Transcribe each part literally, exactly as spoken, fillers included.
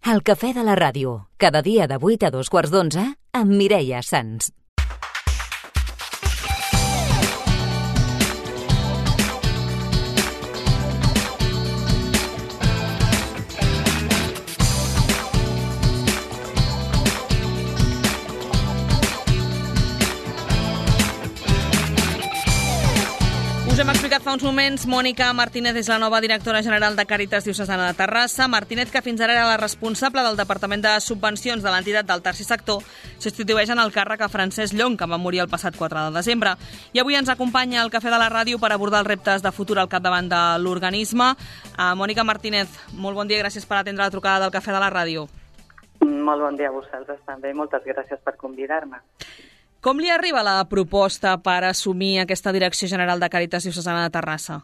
El cafè de la ràdio, cada dia de vuit a dos quarts d'onze, amb Mireia Sans. Us hem explicat fa uns moments, Mònica Martínez és la nova directora general de Càritas Diocesana de Terrassa. Martínez, que fins ara era la responsable del Departament de Subvencions de l'entitat del Tercer Sector, substitueix en el càrrec a Francesc Llong, que va morir el passat quatre de desembre. I avui ens acompanya al Cafè de la Ràdio per abordar els reptes de futur al capdavant de l'organisme. Uh, Mònica Martínez, molt bon dia, gràcies per atendre la trucada del Cafè de la Ràdio. Molt bon dia a vosaltres també, moltes gràcies per convidar-me. Com li arriba la proposta per assumir aquesta direcció general de Càritas Diocesana de Terrassa?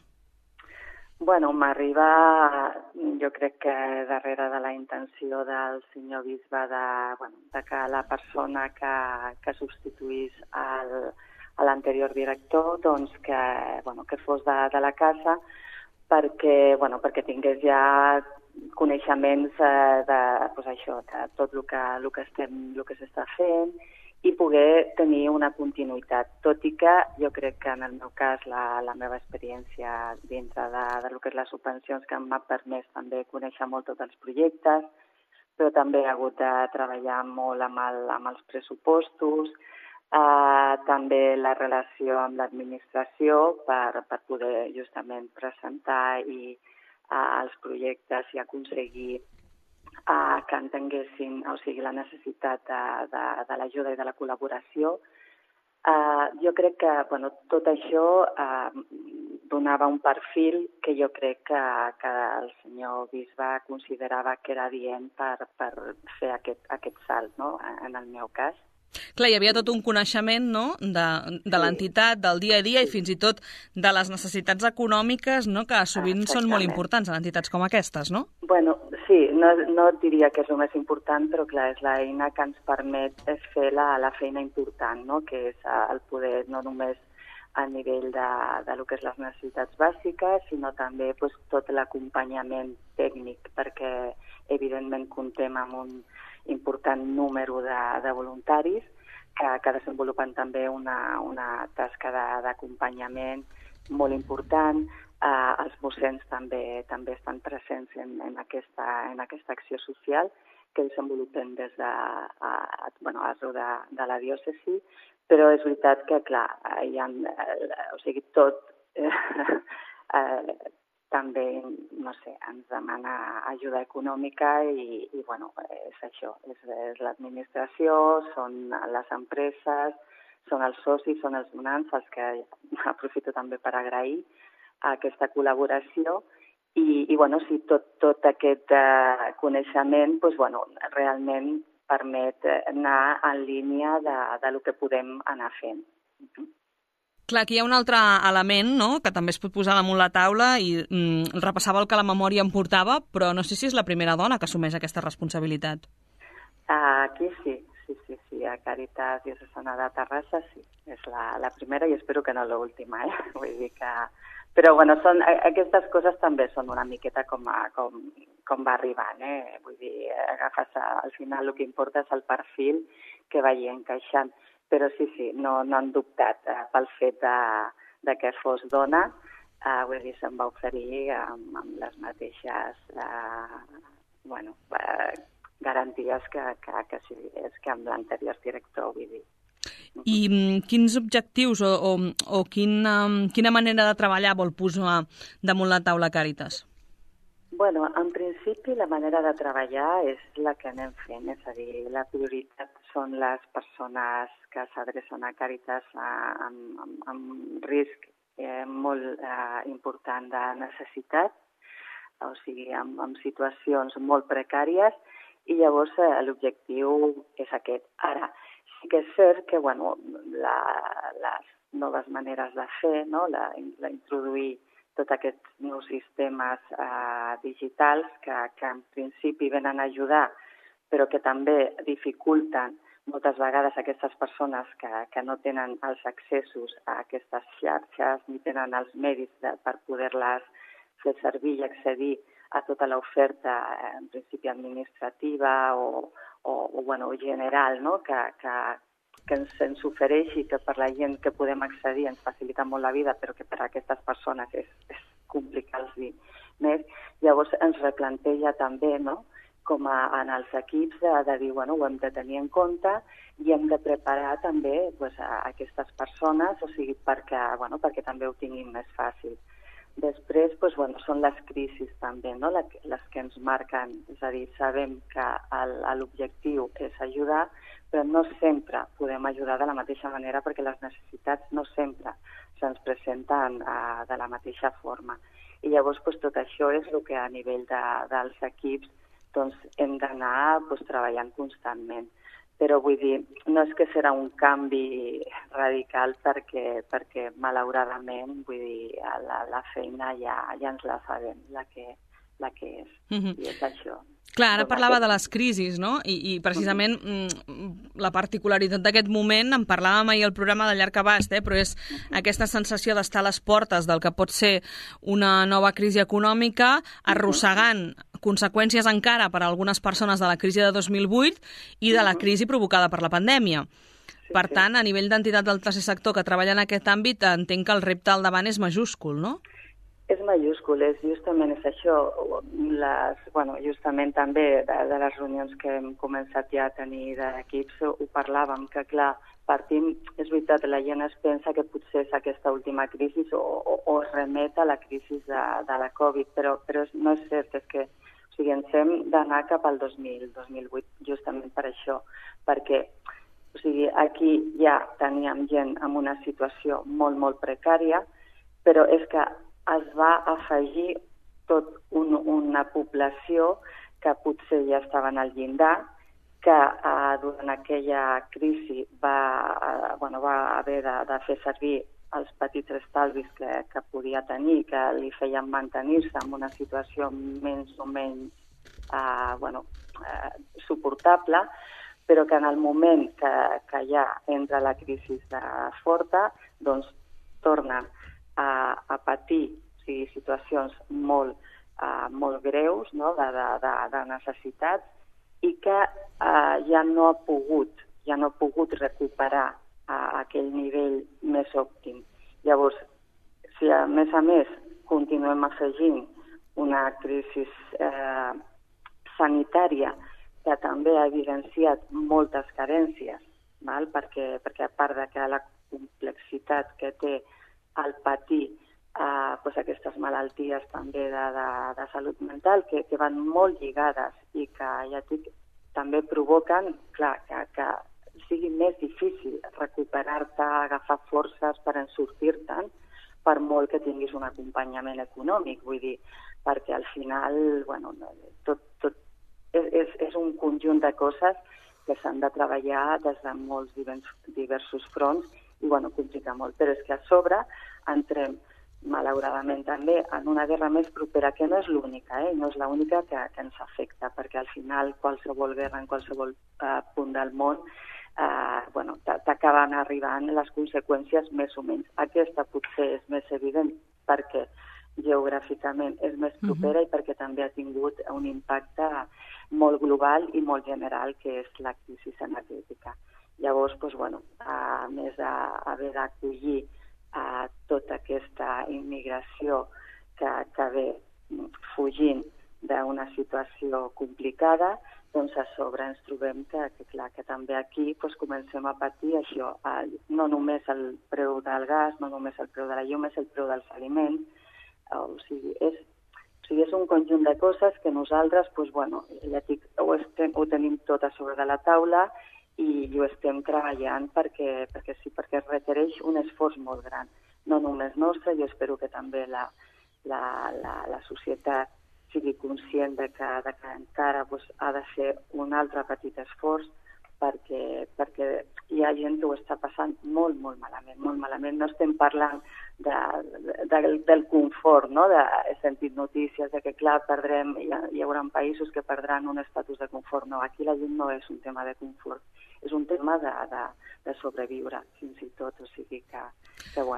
Bueno, m'arriba, jo crec que darrere de la intenció del senyor bisbe de, bueno, de que la persona que, que substituís el, a l'anterior director, doncs que, bueno, que fos de, de la casa, perquè, bueno, perquè tingués ja coneixements eh, de, pues això, de tot el que, el que estem, el que s'està fent, i poder tenir una continuïtat, tot i que jo crec que en el meu cas la, la meva experiència dintre de, de lo que és les subvencions que m'ha permès també conèixer molt tots els projectes, però també he hagut de treballar molt amb, el, amb els pressupostos, eh, també la relació amb l'administració per, per poder justament presentar i, eh, els projectes i aconseguir Uh, que entenguessin, o sigui, la necessitat de, de, de l'ajuda i de la col·laboració. Uh, jo crec que bueno, tot això uh, donava un perfil que jo crec que, que el senyor bisbe considerava que era adient per, per fer aquest, aquest salt, no? En el meu cas. Clar, hi havia tot un coneixement, no?, de, de l'entitat, del dia a dia i fins i tot de les necessitats econòmiques, no?, que sovint són molt importants en entitats com aquestes, no? Bueno, sí, no, no et diria que és el més important, però clar, és l'eina que ens permet fer la, la feina important, no?, que és el poder no només a nivell de, de lo que és les necessitats bàsiques, sinó també pues, tot l'acompanyament tècnic, perquè evidentment comptem amb un important número de, de voluntaris que, que desenvolupen també una, una tasca d'acompanyament molt important. Eh, els docents també també estan presents en, en, aquesta, en aquesta acció social que desenvolupen des de, a, a, bueno, arreu de, de la diòcesi, però és veritat que, clar, hi ha, o sigui, tot eh, eh, també, no sé, ens demana ajuda econòmica i, i bueno, és això, és, és l'administració, són les empreses, són els socis, són els donants, els que aprofito també per agrair aquesta col·laboració i, i bueno, sí, tot, tot aquest uh, coneixement, doncs, bueno, realment permet anar en línia de, de lo que podem anar fent. Clar, aquí hi ha un altre element, no?, que també es pot posar damunt la taula i mm, repassava el que la memòria em portava, però no sé si és la primera dona que assumeix aquesta responsabilitat. Uh, aquí sí, sí, sí, sí, a Càritas Diocesana de Terrassa sí, és la, la primera i espero que no l'última, eh? Vull dir que... Però, bueno, són, aquestes coses també són una miqueta com, a, com, com va arribant, eh? Vull dir, agafes, al final el que importa és el perfil que vagi encaixant. Però sí, sí, no, no han dubtat eh, pel fet de, de que fos dona, eh, vull dir, se'm va oferir amb, amb les mateixes eh, bueno, eh, garanties que, que, que, sí, és que amb l'anterior director, vull dir. I mm, quins objectius o, o, o quina, quina manera de treballar vol posar damunt la taula Càritas? Bueno, en principi la manera de treballar és la que anem fent, és a dir, la prioritat són les persones que s'adrecen a Càritas amb, amb, amb risc eh, molt eh, important de necessitat, o sigui, amb, amb situacions molt precàries, i llavors eh, l'objectiu és aquest. Ara, sí que és cert que bueno, la, les noves maneres de fer, no? la, la introduir tots aquests nous sistemes eh, digitals que, que en principi venen a ajudar, però que també dificulten moltes vegades aquestes persones que, que no tenen els accessos a aquestes xarxes ni tenen els mèrits de, per poder-les fer servir i accedir a tota l'oferta, eh, en principi administrativa o, o, o bueno, general, no? que, que, que ens, ens ofereixi, que per la gent que podem accedir ens facilita molt la vida, però que per a aquestes persones és, és complicar-los més. Llavors ens replanteja també, no?, com a, en els equips, de, de dir, bueno, ho hem de tenir en compte i hem de preparar també pues, a aquestes persones, o sigui, perquè, bueno, perquè també ho tinguin més fàcil. Després, pues, bueno, són les crisis també, no?, les que ens marquen, és a dir, sabem que l'objectiu és ajudar, però no sempre podem ajudar de la mateixa manera perquè les necessitats no sempre se'ns presenten uh, de la mateixa forma. I llavors pues, tot això és el que a nivell de, dels equips doncs, hem d'anar pues, treballant constantment. Però vull dir, no és que serà un canvi radical perquè, perquè malauradament, vull dir, la, la feina ja, ja ens la sabem, la que, la que és. Mm-hmm. I és això. Clar, ara parlava de les crisis, no? I, i precisament la particularitat d'aquest moment, en parlàvem ahir al programa de llarg abast, eh? Però és aquesta sensació d'estar a les portes del que pot ser una nova crisi econòmica, arrossegant conseqüències encara per a algunes persones de la crisi de dos mil vuit i de la crisi provocada per la pandèmia. Per tant, a nivell d'entitat del tercer sector que treballa en aquest àmbit, entenc que el repte al davant és majúscul, no? És majúscul, és justament és això. Les, bueno, justament també de, de les reunions que hem començat ja a tenir d'equips ho parlàvem, que clar, partim, és veritat, la gent es pensa que potser és aquesta última crisi o, o, o es remet a la crisi de, de la Covid, però, però no és cert, és que o sigui, ens hem d'anar cap al dos mil, dos mil vuit, justament per això, perquè o sigui, aquí ja teníem gent en una situació molt, molt precària, però és que es va afegir tot un, una població que potser ja estaven al llindar, que eh, durant aquella crisi va, eh, bueno, va haver de, de fer servir els petits estalvis que, que podia tenir, que li feien mantenir-se en una situació menys o menys eh, bueno, eh, suportable, però que en el moment que, que ja entra la crisi de forta, doncs torna a, a patir o sigui, situacions molt, uh, molt greus, no?, de, de, de necessitats, i que uh, ja no ha pogut, ja no ha pogut recuperar uh, aquell nivell més òptim. Llavors, si a més a més continuem afegint una crisi eh, sanitària que també ha evidenciat moltes carències, val? Perquè, perquè a part de que la complexitat que té el patir eh, doncs aquestes malalties també de, de, de salut mental que, que van molt lligades i que ja dic, també provoquen clar, que, que sigui més difícil recuperar-te, agafar forces per en sortir-te'n, per molt que tinguis un acompanyament econòmic, vull dir, perquè al final, bueno, tot, tot és, és, és un conjunt de coses que s'han de treballar des de molts diversos fronts i, bueno, complica molt. Però és que a sobre entrem, malauradament també, en una guerra més propera, que no és l'única, eh? No és l'única que, que ens afecta, perquè al final qualsevol guerra en qualsevol uh, punt del món Uh, bueno, t'acaben arribant les conseqüències més o menys. Aquesta potser és més evident perquè geogràficament és més propera uh-huh. i perquè també ha tingut un impacte molt global i molt general, que és la crisi energètica. Llavors, doncs, bueno, a més d'haver d'acollir uh, tota aquesta immigració que, que ve fugint d'una situació complicada, doncs a sobre ens trobem que, que, clar, que també aquí doncs, comencem a patir això, eh, no només el preu del gas, no només el preu de la llum, és el preu dels aliments, eh, o sigui, és, o sigui, és un conjunt de coses que nosaltres, doncs, bueno, ja dic, ho, estem, ho tenim tot a sobre de la taula i ho estem treballant perquè, perquè sí, perquè es requereix un esforç molt gran, no només nostre, jo espero que també la, la, la, la societat sigui conscient de que, de que encara doncs, ha de fer un altre petit esforç perquè, perquè hi ha gent que ho està passant molt, molt malament, molt malament. No estem parlant de, de, del confort, no? De, he sentit notícies de que, clar, perdrem, hi, ha, hi haurà països que perdran un estatus de confort. No, aquí la gent no és un tema de confort, és un tema de, de, de sobreviure, fins i tot. O sigui que, que bueno,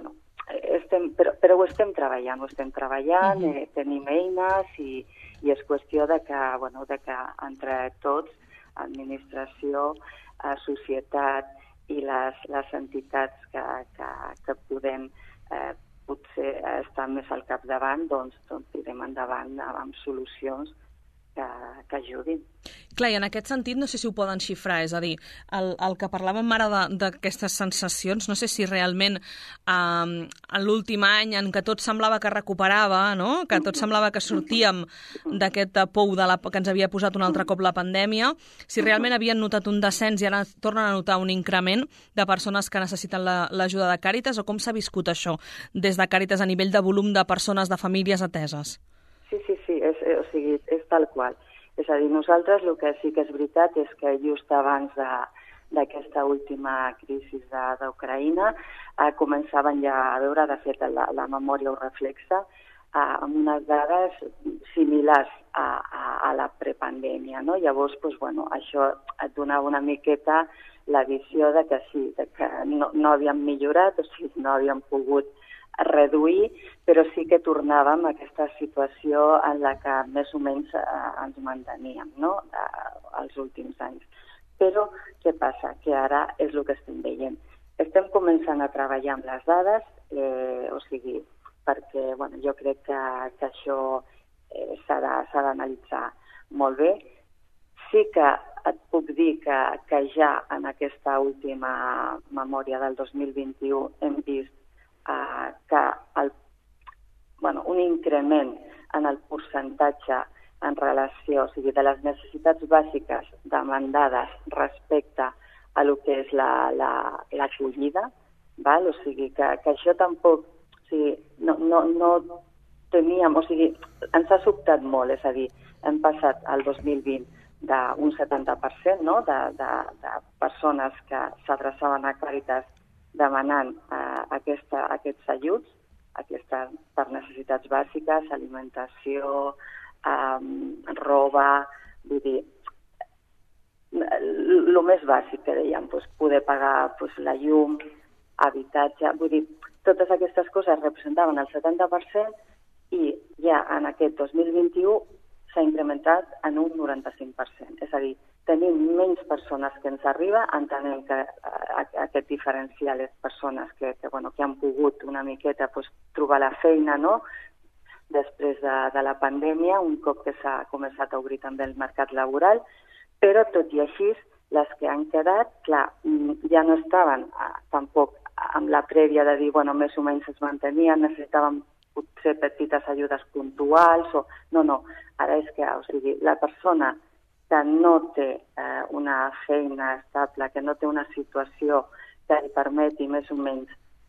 estem, però, però ho estem treballant, ho estem treballant, uh-huh. eh, tenim eines i, i és qüestió de que, bueno, de que entre tots, administració, eh, societat i les, les entitats que, que, que podem eh, potser estar més al capdavant, doncs, doncs tirem endavant amb solucions que, que ajudin. Clar, i en aquest sentit no sé si ho poden xifrar, és a dir, el, el que parlàvem ara d'aquestes sensacions, no sé si realment eh, en l'últim any en què tot semblava que recuperava, no? Que tot semblava que sortíem d'aquest pou de la, que ens havia posat un altre cop la pandèmia, si realment havien notat un descens i ara tornen a notar un increment de persones que necessiten l'ajuda la, de Càritas, o com s'ha viscut això des de Càritas a nivell de volum de persones, de famílies ateses? Sí, sí, sí, és, o sigui, és tal qual. És a dir, nosaltres el que sí que és veritat és que just abans d'aquesta última crisi d'Ucraïna eh, començaven ja a veure, de fet, la, la memòria ho reflexa, eh, amb unes dades similars a, a, a la prepandèmia, no? Llavors, doncs, bueno, això et donava una miqueta la visió de que sí, de que no, no havíem millorat, o sigui, no havíem pogut reduir, però sí que tornàvem a aquesta situació en la que més o menys eh, ens manteníem, no?, eh, els últims anys. Però què passa? Que ara és el que estem veient. Estem començant a treballar amb les dades, eh, o sigui, perquè bueno, jo crec que, que això eh, s'ha d'analitzar molt bé. Sí que et puc dir que, que ja en aquesta última memòria del dos mil vint-i-u hem vist Uh, que el, bueno, un increment en el percentatge en relació, o sigui, de les necessitats bàsiques demandades respecte a lo que és l'acollida, la, o sigui, que, que això tampoc, o sigui, no, no, no teníem, o sigui, ens ha sobtat molt, és a dir, hem passat al dos mil vint d'un setanta per cent, no?, de, de, de persones que s'adreçaven a Càritas demanant eh, aquesta, aquests ajuts, aquestes per necessitats bàsiques, alimentació, eh, roba, vull dir, el més bàsic que dèiem, doncs, poder pagar doncs, la llum, habitatge, vull dir, totes aquestes coses representaven el setanta per cent i ja en aquest dos mil vint-i-u s'ha incrementat en un noranta-cinc per cent. És a dir, tenim menys persones que ens arriba, entenem que eh, aquest diferencial és persones que, que, bueno, que han pogut una miqueta pues, trobar la feina, no?, després de, de la pandèmia, un cop que s'ha començat a obrir també el mercat laboral, però tot i així, les que han quedat, clar, ja no estaven eh, tampoc amb la prèvia de dir, bueno, més o menys es mantenien, necessitàvem potser petites ajudes puntuals, o no, no, ara és que, o sigui, la persona que no té eh, una feina estable, que no té una situació que li permeti més o menys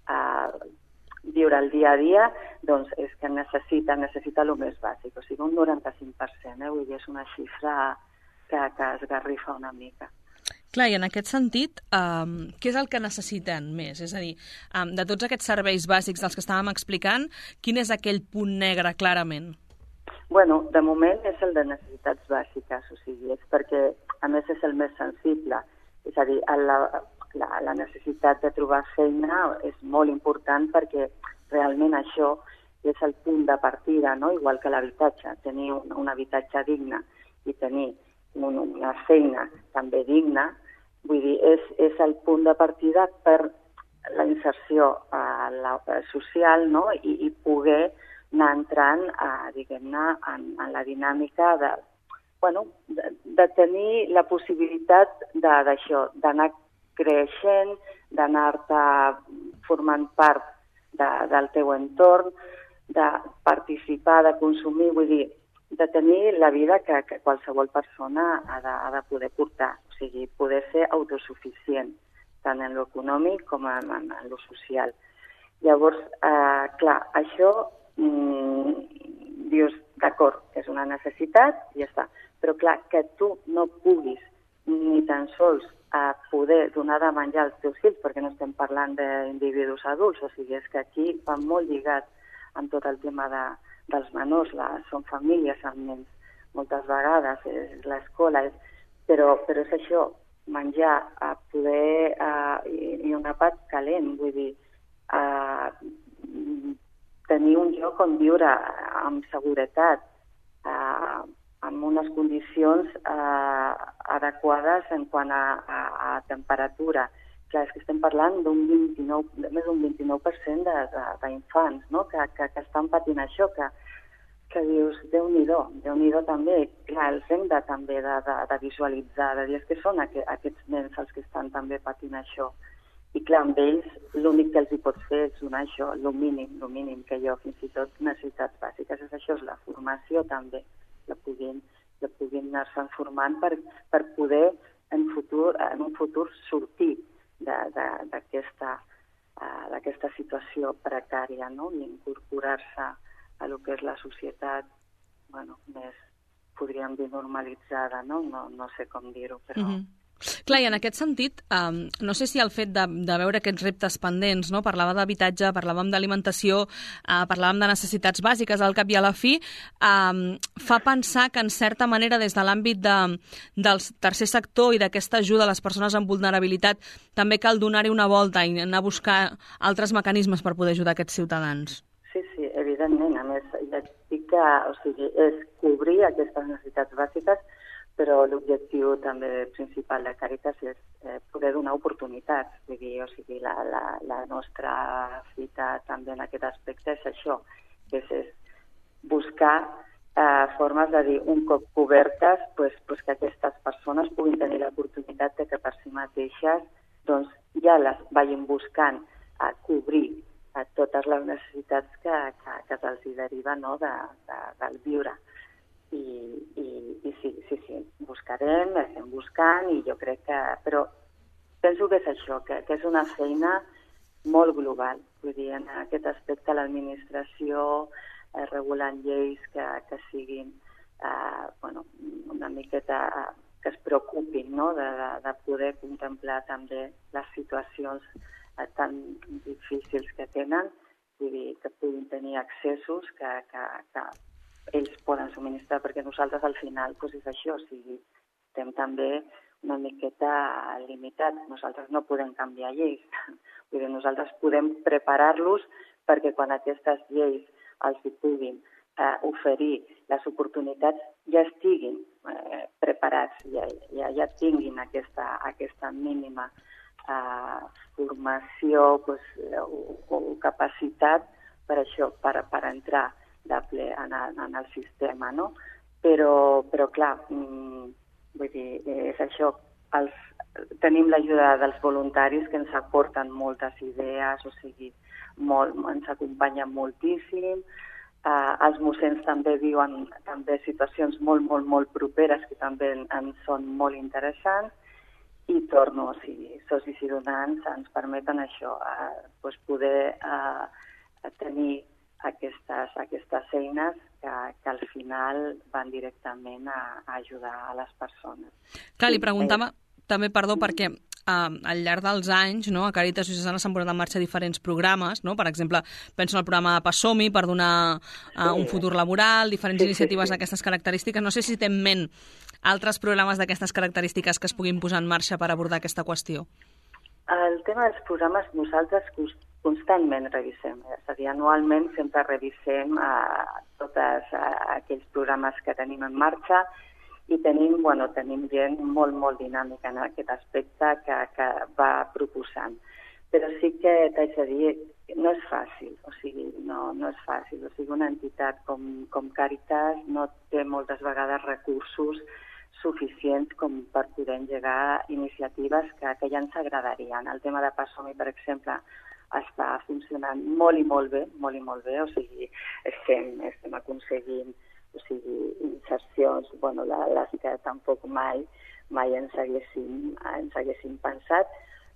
eh, viure el dia a dia, doncs és que necessita, necessita el més bàsic, o sigui, un noranta-cinc per cent, eh? Vull dir, és una xifra que, que esgarrifa una mica. Clar, i en aquest sentit, um, què és el que necessiten més? És a dir, um, de tots aquests serveis bàsics dels que estàvem explicant, quin és aquell punt negre clarament? Bueno, de moment és el de necessitats bàsiques, o sigui, és perquè, a més, és el més sensible. És a dir, la, la, la necessitat de trobar feina és molt important perquè realment això és el punt de partida, no? Igual que l'habitatge, tenir un, un habitatge digne i tenir un, una feina també digna, vull dir, és, és el punt de partida per la inserció a la, social, no?, i, i poder anar entrant, eh, diguem-ne, en, en la dinàmica de, bueno, de, de tenir la possibilitat d'això, d'anar creixent, d'anar-te formant part de, del teu entorn, de participar, de consumir, vull dir, de tenir la vida que, que qualsevol persona ha de, ha de poder portar, o sigui, poder ser autosuficient, tant en l'econòmic com en, en, en lo social. Llavors, eh, clar, això mm, dius, d'acord, és una necessitat i ja està, però clar, que tu no puguis ni tan sols a poder donar de menjar als teus fills, perquè no estem parlant d'individus adults, o sigui, és que aquí va molt lligat amb tot el tema de, dels menors, la, són famílies amb nens, moltes vegades, és l'escola, és, però, però és això, menjar, a poder, uh, i, i un àpat calent, vull dir, uh, tenir un lloc on viure amb seguretat, eh, amb unes condicions eh, adequades en quant a, a, a temperatura. Clar, és que estem parlant d'un vint-i-nou, més d'un vint-i-nou per cent d'infants, no? que, que, que estan patint això, que, que dius, Déu-n'hi-do, Déu-n'hi-do també. Clar, els hem de, també de, de, de visualitzar, de dir que són aqu aquests nens els que estan també patint això. I clar, amb ells l'únic que els hi pots fer és donar això, el mínim, el mínim que jo, fins i tot necessitats bàsiques, és això, és la formació també, la puguin, la puguin anar-se'n formant per, per poder en, futur, en un futur sortir d'aquesta uh, situació precària, no? I incorporar-se a lo que és la societat, bueno, més, podríem dir, normalitzada, no? No, no sé com dir-ho, però... Mm-hmm. Clar, i en aquest sentit, um, no sé si el fet de, de veure aquests reptes pendents, no? Parlava d'habitatge, parlàvem d'alimentació, uh, parlàvem de necessitats bàsiques, al cap i a la fi, um, fa pensar que, en certa manera, des de l'àmbit de, del tercer sector i d'aquesta ajuda a les persones amb vulnerabilitat, també cal donar-hi una volta i anar a buscar altres mecanismes per poder ajudar aquests ciutadans. Sí, sí, evidentment. A més, ja dic que, o sigui, és cobrir aquestes necessitats bàsiques, però l'objectiu també principal de Càritas és eh, poder donar oportunitats. Vull dir, o sigui, la, la, la nostra fita també en aquest aspecte és això, que és, és buscar eh, formes de dir, un cop cobertes, pues, pues que aquestes persones puguin tenir l'oportunitat de que per si mateixes doncs, ja les vagin buscant a cobrir a totes les necessitats que, que, que se'ls deriva, no, de, de, del viure. I, i, i sí, sí, sí, buscarem, estem buscant i jo crec que... Però penso que és això, que, que és una feina molt global. Vull dir, en aquest aspecte l'administració eh, regulant lleis que, que siguin eh, bueno, una miqueta eh, que es preocupin, no? de, de, de poder contemplar també les situacions eh, tan difícils que tenen, vull dir, que puguin tenir accessos que, que, que ells poden subministrar, perquè nosaltres al final doncs és això, o sigui, estem també una miqueta limitats. Nosaltres no podem canviar lleis. Vull dir, nosaltres podem preparar-los perquè quan aquestes lleis els hi puguin eh, oferir les oportunitats ja estiguin eh, preparats, ja, ja, ja tinguin aquesta, aquesta mínima eh, formació pues, o, o capacitat per això, per, per entrar de ple en el, en el sistema, no? Però, però clar, mmm, vull dir, és això, els, tenim l'ajuda dels voluntaris que ens aporten moltes idees, o sigui, molt, ens acompanyen moltíssim, eh, els mossens també viuen també situacions molt, molt, molt properes que també ens són molt interessants, i torno, o sigui, socis i donants ens permeten això, eh, doncs poder eh, tenir Aquestes, aquestes eines que, que al final van directament a, a ajudar a les persones. Clar, li preguntava també, perdó, perquè uh, al llarg dels anys, no, a Càritas Diocesana s'han posat en marxa diferents programes, no? Per exemple, penso en el programa Passom-hi per donar uh, sí. un futur laboral, diferents sí, iniciatives sí, sí. d'aquestes característiques. No sé si té en ment altres programes d'aquestes característiques que es puguin posar en marxa per abordar aquesta qüestió. El tema dels programes nosaltres constantment revisem, és a dir, anualment sempre revisem eh, tots eh, aquells programes que tenim en marxa i tenim, bueno, tenim gent molt, molt dinàmica en aquest aspecte que, que va proposant. Però sí que t'haig de dir, no és fàcil, o sigui, no, no és fàcil. O sigui, una entitat com, com Càritas no té moltes vegades recursos suficients com per poder engegar iniciatives que, que ja ens agradarien. El tema de Passom-hi, per exemple, està funcionant molt i molt bé, molt i molt bé, o sigui, estem, estem aconseguint o sigui, insercions, bueno, les que tampoc mai, mai ens haguéssim, ens haguéssim pensat,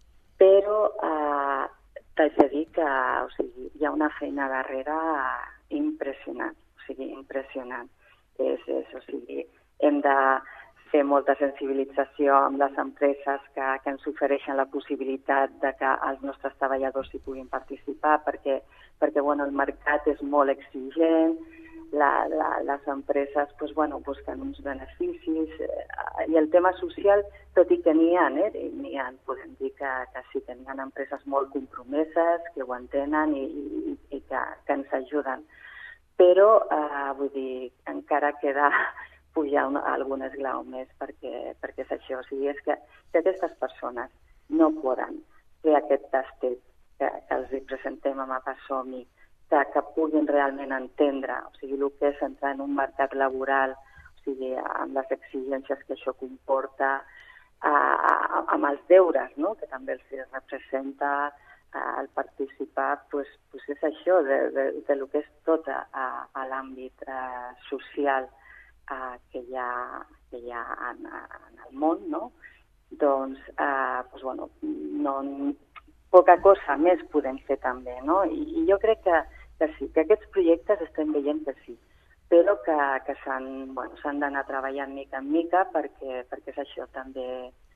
però eh, t'haig de dir que o sigui, hi ha una feina darrere impressionant, o sigui, impressionant. És, és, o sigui, hem de fer molta sensibilització amb les empreses que, que ens ofereixen la possibilitat de que els nostres treballadors hi puguin participar, perquè, perquè bueno, el mercat és molt exigent, la, la, les empreses pues, bueno, busquen uns beneficis, eh, i el tema social, tot i que n'hi ha, eh, n'hi ha, podem dir que, que sí que n'hi ha empreses molt compromeses, que ho entenen i, i, i que, que ens ajuden. Però, eh, vull dir, encara queda pujar una, algun esglau més perquè, perquè és això. O sigui, és que, que aquestes persones no poden fer aquest tastet que, que els presentem amb Apasomi, que, que puguin realment entendre, o sigui, el que és entrar en un mercat laboral, o sigui, amb les exigències que això comporta, a, a, amb els deures, no?, que també els representa al participar, pues, pues és això, de, de, de lo que és tot a, a l'àmbit eh, social eh, que hi ha, que hi ha en, en el món, no? Doncs, eh, pues, bueno, no, poca cosa més podem fer també, no? I, i jo crec que, que sí, que aquests projectes estem veient que sí, però que, que s'han bueno, s'han d'anar treballant mica en mica perquè, perquè és això, també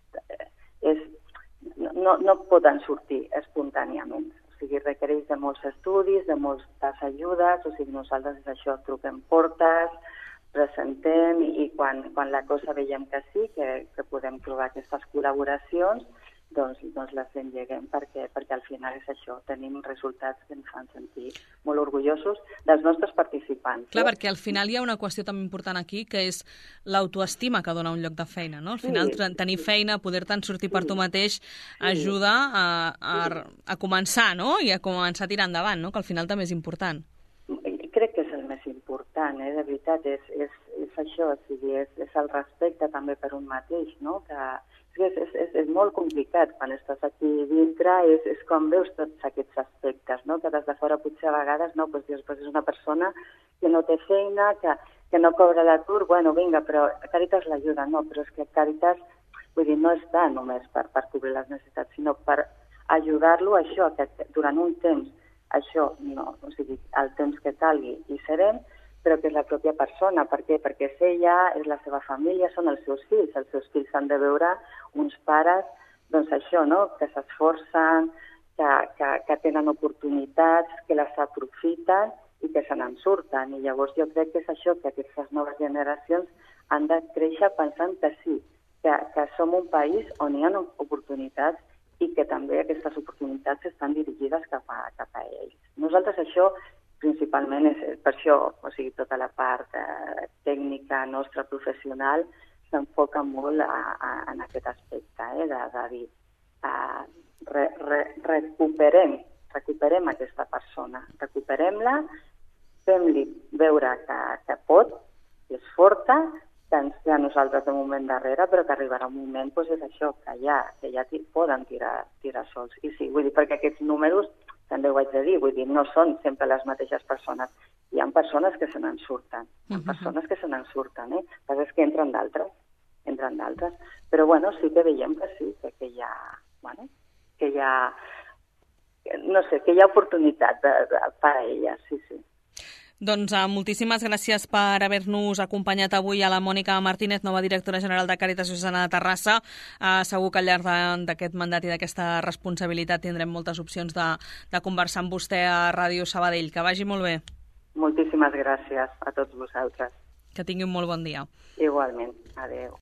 és... No, no poden sortir espontàniament. O sigui, requereix de molts estudis, de moltes ajudes, o sigui, nosaltres és això, truquem portes, presentem i quan, quan la cosa veiem que sí, que, que podem trobar aquestes col·laboracions, doncs, doncs les engeguem perquè, perquè al final és això, tenim resultats que ens fan sentir molt orgullosos dels nostres participants. Clar, perquè al final hi ha una qüestió també important aquí, que és l'autoestima que dona un lloc de feina, no? Al final sí, tenir feina, poder-te'n sortir sí, per tu mateix, ajuda sí, a, a, a començar, no? I a començar a tirar endavant, no? Que al final també és important. Crec que és el més important, eh? De veritat, és, és, és això, o sigui, és, és el respecte també per un mateix, no? Que És, és, és, és molt complicat quan estàs aquí dintre, és, és com veus tots aquests aspectes, no? Que des de fora potser a vegades no, pues, dius, pues és una persona que no té feina, que, que no cobra l'atur, bueno, vinga, però Càritas l'ajuda, no, però és que Càritas, vull dir, no està només per, per cobrir les necessitats, sinó per ajudar-lo a això, que durant un temps, això, no, o sigui, el temps que calgui hi serem, però que és la pròpia persona. Per què? Perquè és ella, és la seva família, són els seus fills. Els seus fills han de veure uns pares, doncs això, no?, que s'esforcen, que, que, que tenen oportunitats, que les aprofiten i que se n'en surten. I llavors jo crec que és això, que aquestes noves generacions han de créixer pensant que sí, que, que som un país on hi ha oportunitats i que també aquestes oportunitats estan dirigides cap a, cap a ells. Nosaltres això principalment és per això, o sigui, tota la part eh, tècnica nostra, professional, s'enfoca molt a, a, en aquest aspecte, eh, de, de dir, eh, re, re, recuperem, recuperem aquesta persona, recuperem-la, fem-li veure que, que pot, que és forta, que ens té a nosaltres de moment darrere, però que arribarà un moment, doncs és això, que ja, que ja poden tirar, tirar sols. I sí, vull dir, perquè aquests números també ho haig de dir, vull dir, no són sempre les mateixes persones. Hi ha persones que se n'en surten, hi ha persones que se n'en surten, eh? Però és que entren d'altres, entren d'altres. Però, bueno, sí que veiem que sí, que, que hi ha, bueno, que hi ha, no sé, que hi ha oportunitat de, de, per a elles, sí, sí. Doncs uh, moltíssimes gràcies per haver-nos acompanyat avui a la Mònica Martínez, nova directora general de Càritas Diocesana de Terrassa. Uh, segur que al llarg d'aquest mandat i d'aquesta responsabilitat tindrem moltes opcions de, de conversar amb vostè a Ràdio Sabadell. Que vagi molt bé. Moltíssimes gràcies a tots vosaltres. Que tingui un molt bon dia. Igualment. Adéu.